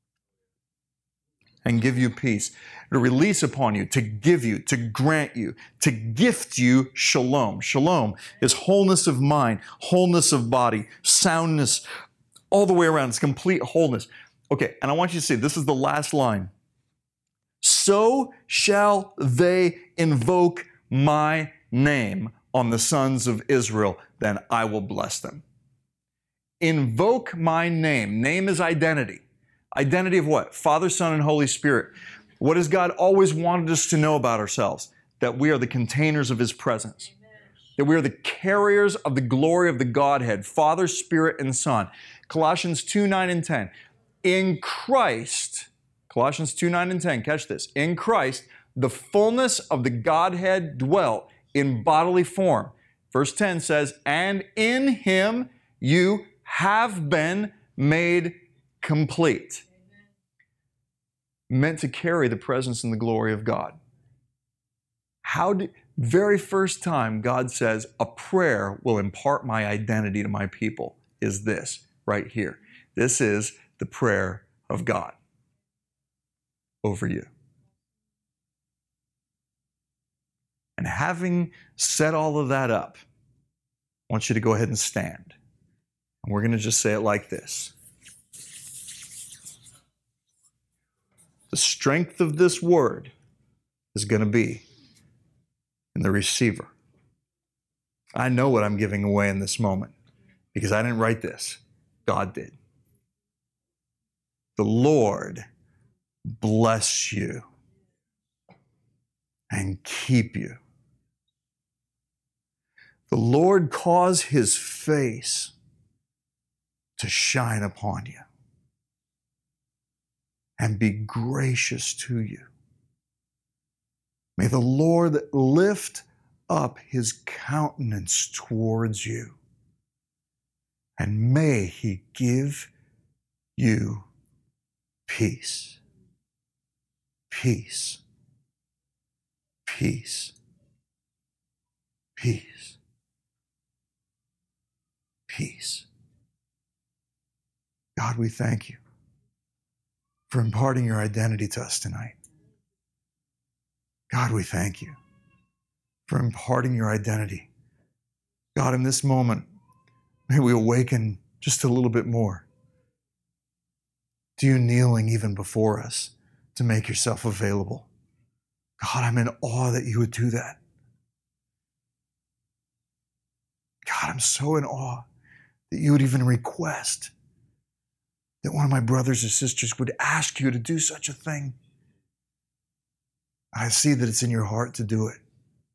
and give you peace, to release upon you, to give you, to grant you, to gift you shalom. Shalom is wholeness of mind, wholeness of body, soundness, all the way around. It's complete wholeness. Okay, and I want you to see, this is the last line. So shall they invoke my name on the sons of Israel, then I will bless them. Invoke my name. Name is identity. Identity of what? Father, Son, and Holy Spirit. What has God always wanted us to know about ourselves? That we are the containers of his presence. That we are the carriers of the glory of the Godhead, Father, Spirit, and Son. Colossians two, nine, and ten. In Christ, Colossians two, nine, and ten, catch this. In Christ, the fullness of the Godhead dwelt in bodily form. Verse ten says, and in him you have been made complete. Meant to carry the presence and the glory of God. How did, very first time God says, a prayer will impart my identity to my people, is this right here. This is the prayer of God over you. And having set all of that up, I want you to go ahead and stand. And we're going to just say it like this. The strength of this word is going to be in the receiver. I know what I'm giving away in this moment because I didn't write this. God did. The Lord bless you and keep you. The Lord cause his face to shine upon you and be gracious to you. May the Lord lift up his countenance towards you, and may he give you peace, peace, peace, peace, peace. God, we thank you for imparting your identity to us tonight. God, we thank you for imparting your identity God, in this moment, may we awaken just a little bit more to you kneeling even before us to make yourself available. God, I'm in awe that you would do that. God, I'm so in awe that you would even request that one of my brothers or sisters would ask you to do such a thing. I see that it's in your heart to do it.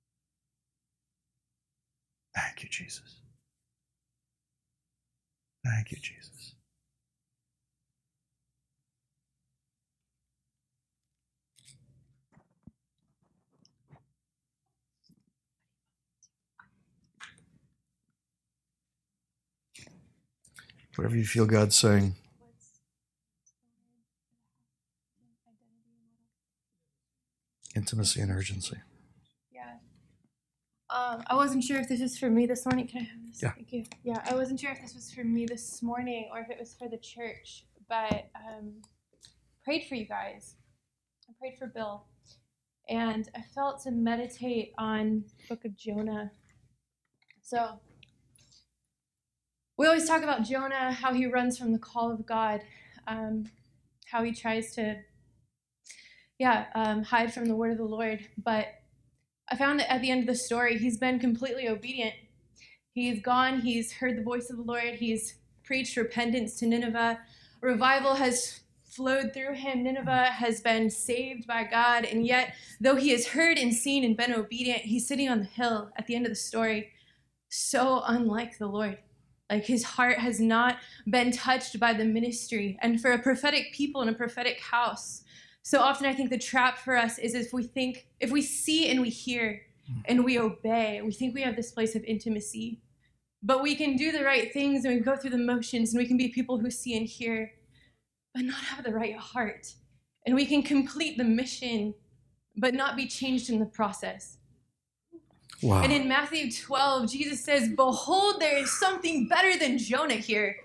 Thank you, Jesus. Thank you, Jesus. Whatever you feel God saying. Intimacy and urgency. Yeah. Um, I wasn't sure if this was for me this morning. Can I have this? Yeah. Thank you. Yeah, I wasn't sure if this was for me this morning or if it was for the church, but um, prayed for you guys. I prayed for Bill, and I felt to meditate on the book of Jonah. So we always talk about Jonah, how he runs from the call of God, um, how he tries to, yeah, um, hide from the word of the Lord. But I found that at the end of the story, he's been completely obedient. He's gone, he's heard the voice of the Lord, he's preached repentance to Nineveh. Revival has flowed through him. Nineveh has been saved by God, and yet, though he has heard and seen and been obedient, he's sitting on the hill at the end of the story, so unlike the Lord. Like, his heart has not been touched by the ministry. And for a prophetic people in a prophetic house, so often I think the trap for us is if we think, if we see and we hear and we obey, we think we have this place of intimacy. But we can do the right things and we go through the motions and we can be people who see and hear, but not have the right heart. And we can complete the mission, but not be changed in the process. Wow. And in Matthew twelve, Jesus says, "Behold, there is something better than Jonah here."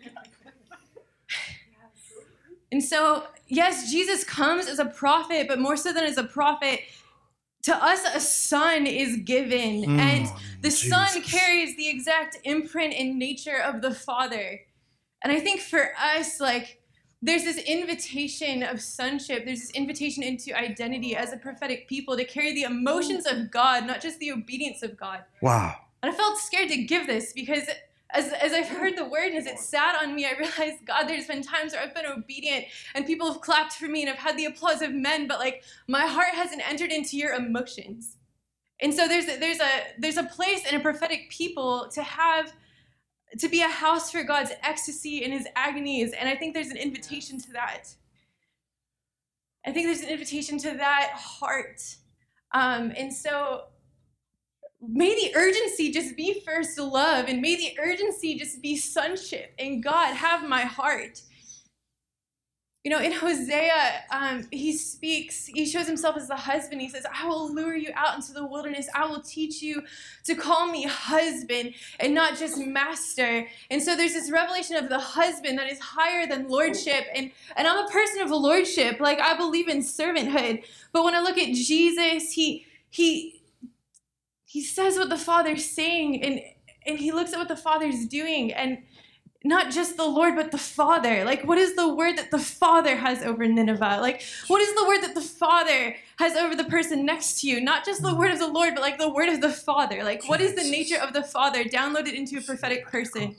And so, yes, Jesus comes as a prophet, but more so than as a prophet, to us a son is given. Mm, and the Jesus. son carries the exact imprint and nature of the Father. And I think for us, like, there's this invitation of sonship. There's this invitation into identity as a prophetic people to carry the emotions of God, not just the obedience of God. Wow. And I felt scared to give this because as, as I've heard the word and as it sat on me, I realized, God, there's been times where I've been obedient and people have clapped for me and I've had the applause of men, but like my heart hasn't entered into your emotions. And so there's a, there's a there's a place in a prophetic people to have to be a house for God's ecstasy and his agonies. And I think there's an invitation to that. I think there's an invitation to that heart. Um, and so may the urgency just be first love, and may the urgency just be sonship. And God, have my heart. You know, in Hosea, um, he speaks, he shows himself as the husband. He says, I will lure you out into the wilderness. I will teach you to call me husband and not just master. And so there's this revelation of the husband that is higher than lordship. And, and I'm a person of lordship. Like, I believe in servanthood. But when I look at Jesus, he he he says what the Father's saying, and, and he looks at what the Father's doing. And not just the Lord, but the Father. Like, what is the word that the Father has over Nineveh? Like, what is the word that the Father has over the person next to you? Not just the word of the Lord, but like the word of the Father. Like, what is the nature of the Father downloaded into a prophetic person?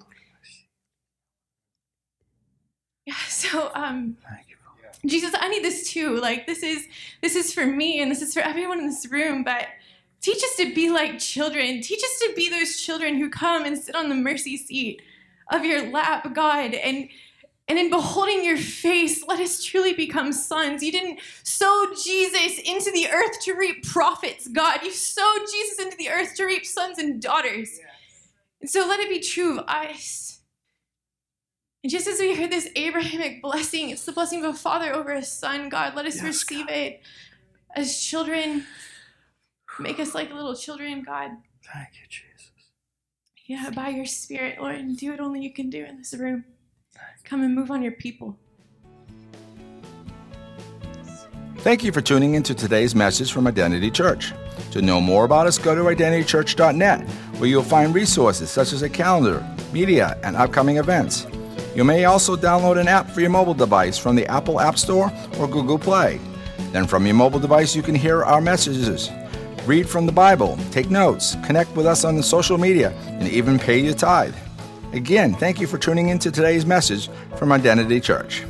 Yeah, so, um, Jesus, I need this too. Like, this is, this is for me and this is for everyone in this room, but teach us to be like children. Teach us to be those children who come and sit on the mercy seat of your lap, God, and and in beholding your face, let us truly become sons. You didn't sow Jesus into the earth to reap prophets, God. You sowed Jesus into the earth to reap sons and daughters. Yes. And so let it be true of us. And just as we heard this Abrahamic blessing, it's the blessing of a father over a son, God. Let us yes, receive God. It as children. Make us like little children, God. Thank you, Jesus. Yeah, by your Spirit, Lord, and do what only you can do in this room. Come and move on your people. Thank you for tuning into today's message from Identity Church. To know more about us, go to identity church dot net, where you'll find resources such as a calendar, media, and upcoming events. You may also download an app for your mobile device from the Apple App Store or Google Play. Then from your mobile device, you can hear our messages, read from the Bible, take notes, connect with us on the social media, and even pay your tithe. Again, thank you for tuning in to today's message from Identity Church.